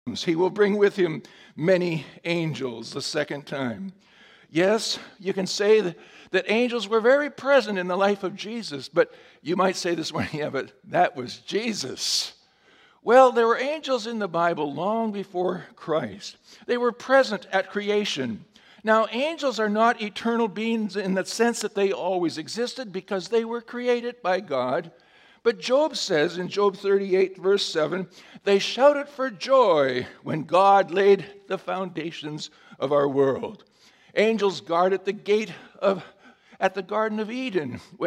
He will bring with him many angels the second time. Yes, you can say that angels were very present in the life of Jesus, but you might say this morning, yeah, but that was Jesus. Well, there were angels in the Bible long before Christ. They were present at creation. Now, angels are not eternal beings in the sense that they always existed because they were created by God. But Job says in Job 38, verse 7, they shouted for joy when God laid the foundations of our world. Angels guarded the gate at the Garden of Eden